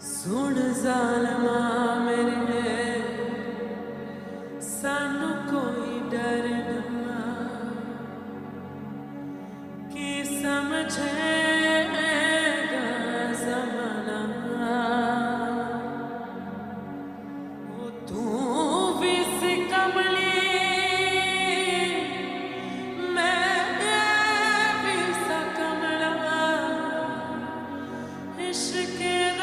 सुन ज़ालिमा मेरे सानू कोई डर ना कि समझेगा ज़माना। वो तू भी सी कमली मैं भी सा कमला इश्क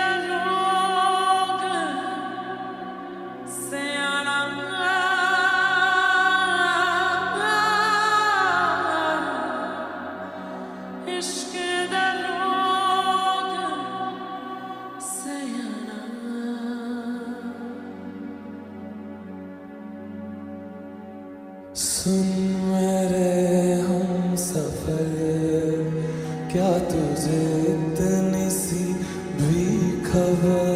सुन मेरे हम सफर, क्या तुझे इतनी सी भी खबर?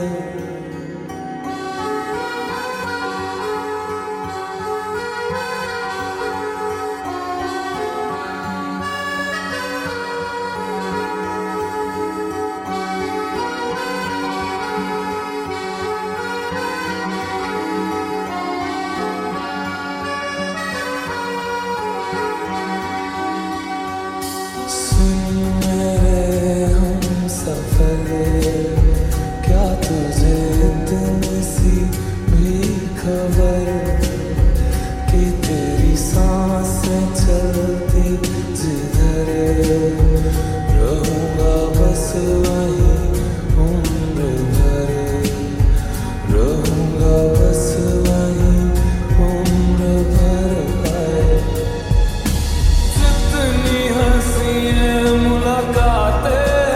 क्या तुझे इतनी सी भी खबर कि तेरी सांसें चलती जिधर रहूंगा बस वहीं उम्र भर, रहूंगा बस वहीं उम्र भर। जितनी हंसी है मुलाकातें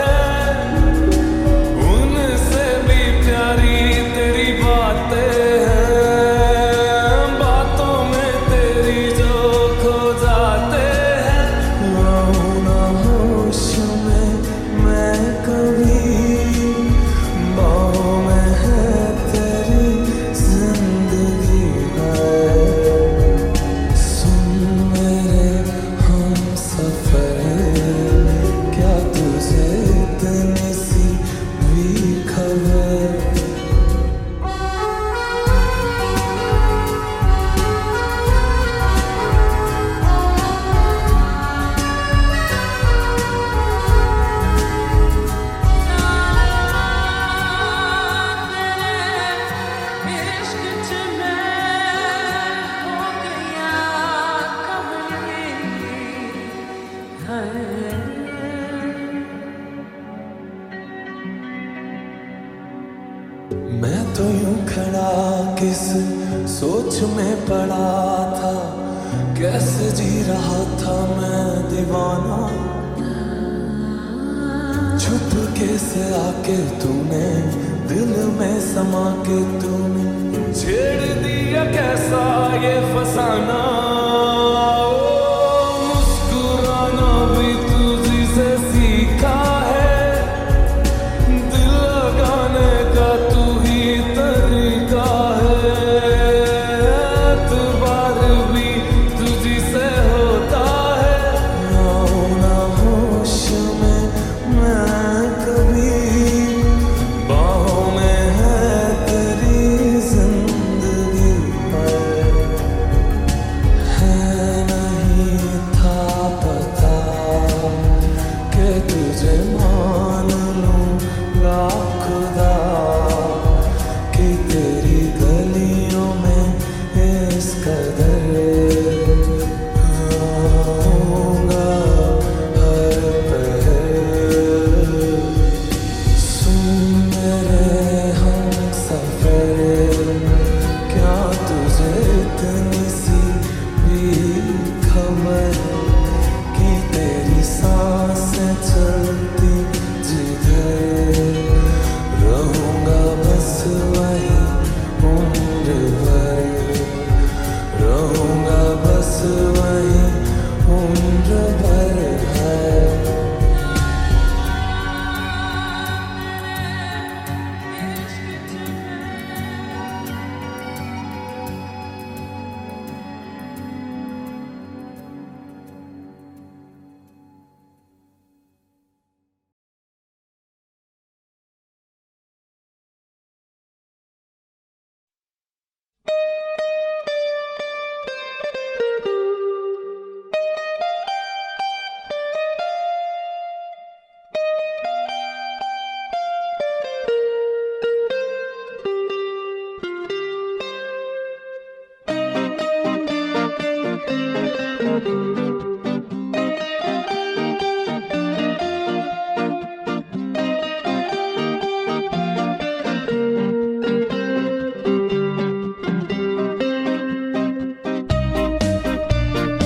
मैं तो यूं खड़ा किस सोच में पड़ा था, कैसे जी रहा था मैं दीवाना। छुप के से आके तूने दिल में समा के तूने छेड़ दिया कैसा ये फसाना।